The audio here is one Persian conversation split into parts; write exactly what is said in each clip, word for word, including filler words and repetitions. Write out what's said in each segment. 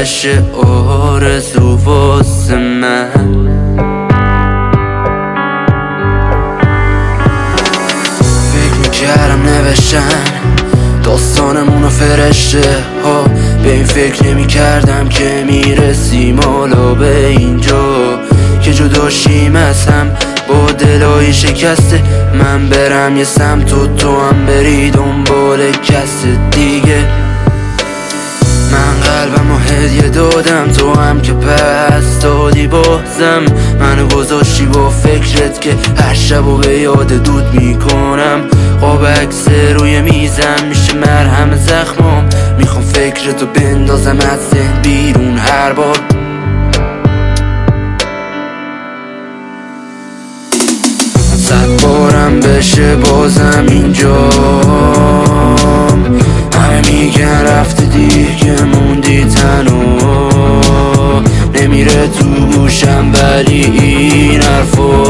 بشه آرزو واسه من. فکر میکردم نوشتن داستانمونو فرشته ها، به این فکر نمی کردم که میرسیم حالا به اینجا که جدا شیم از هم با دلای شکسته. من برم یه سمت و تو هم بری دنبال کس دیگه. من قلبم و هدیه دادم، تو هم که پس دادی بازم. منو گذاشتی با فکرت که هر شب و به یاد دود میکنم. قاب عکس روی میزم میشه مرهم زخمام. میخوام فکرتو بندازم از ذهن بیرون هر بار. صد بارم بشه بازم اینجا. همه میگن رفته دیگه موندی تنها. نمیره تو گوشم ولی این حرفا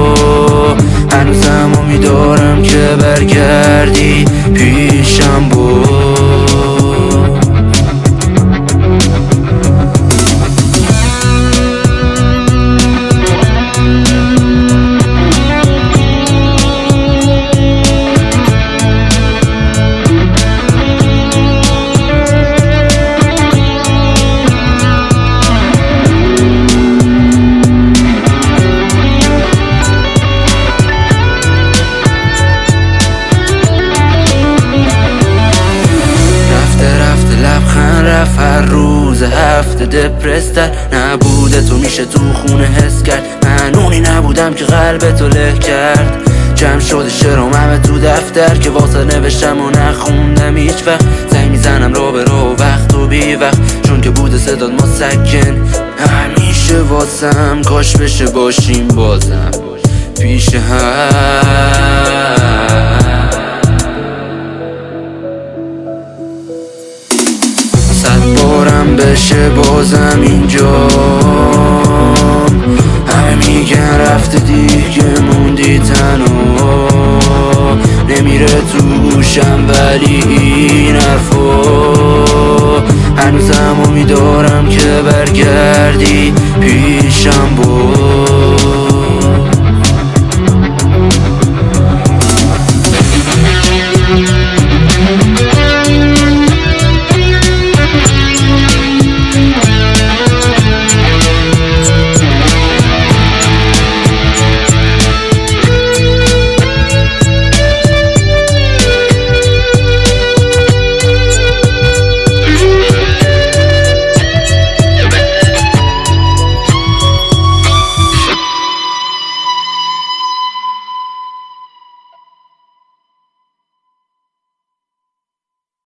هنوزم امیدوارم که برگردی پیشم بود. رفت هر روز هفته دپرستر نبوده تو میشه تو خونه حس کرد. من اونی نبودم که قلب تو له کرد. جمع شده شعرام همه تو دفتر که واسه نوشتم و نخوندم هیچ وقت. زنگ میزنم را به را وقت و بی وقت چون که بوده صداد مسکن همیشه واسم. کاش بشه باشیم بازم پیش هم. صد بارم بشه بازم اینجا. همه میگن رفته دیگه موندی تنها. نمیره تو گوشم ولی این حرفا هنوزم امیدوارم که برگردی پیشم بود.